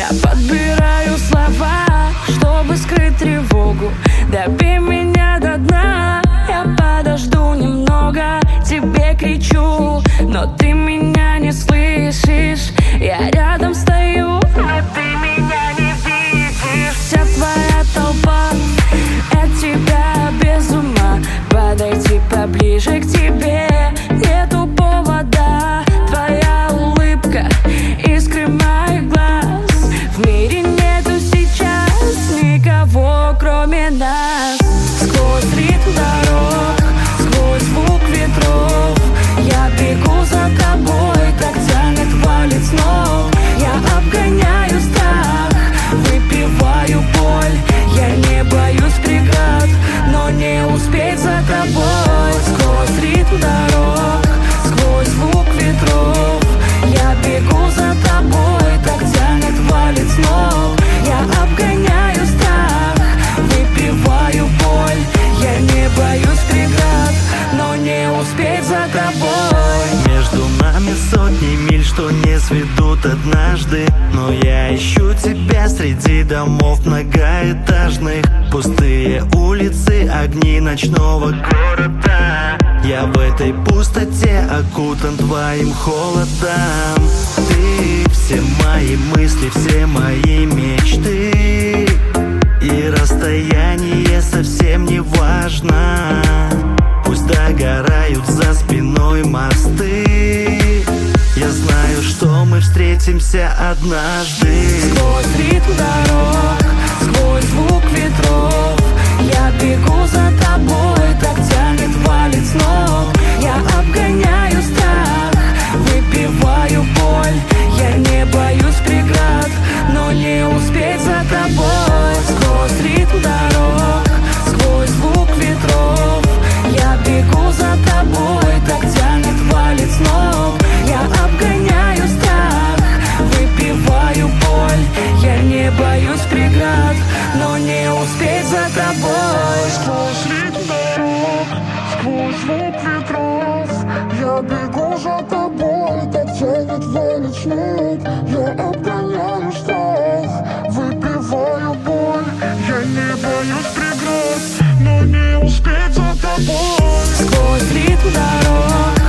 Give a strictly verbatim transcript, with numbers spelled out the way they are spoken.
подбираю слова, чтобы скрыть тревогу. Допей меня до дна, я подожду немного. Тебе кричу, но ты меня не слышишь. Я рядом стою, но ты меня не видишь. Вся твоя толпа от тебя без ума. Подойти поближе к тебе нету повода. Твоя улыбка, искры моих глаз. В мире нету сейчас никого, кроме нас. Сквозь ритм дорог, сквозь звук ветров, я бегу за тобой, так тянет, валит с ног. Я обгоняю страх, выпиваю боль. Я не боюсь преград, но не успеть за тобой. Сквозь ритм дорог, сквозь звук ветров, я бегу за тобой, так тянет, валит с ног. Я обгоняю страх, выпиваю боль. Я не боюсь преград, но не успеть за тобой. Между нами сотни миль, что не сведут однажды. Но я ищу тебя среди домов многоэтажных. Пустые улицы, огни ночного города. Я в этой пустоте окутан твоим холодом. Ты все мои мысли, все мои мечты. И расстояние совсем не важно. Пусть догорают за спиной мосты. Я знаю, что мы встретимся однажды. Сквозь ритм дорог, сквозь звук ветров, я бегу за тобой, так тянет, валит с ног. Я обгоняю страх, выпиваю боль. Я не боюсь преград, но не успеть за тобой. Сквозь ритм дорог, сквозь звук ветров, я бегу за тобой, так тянет, валит с ног. Я обгоняю страх, выпиваю боль. Я не боюсь преград, но не успеть за тобой. Сквозь ритм дорог, сквозь звук ветров, я бегу за тобой, так тянет, валит с ног. Я обгоняю страх, выпиваю боль. Я не боюсь преград, но не успеть за тобой. Сквозь ритм дорог,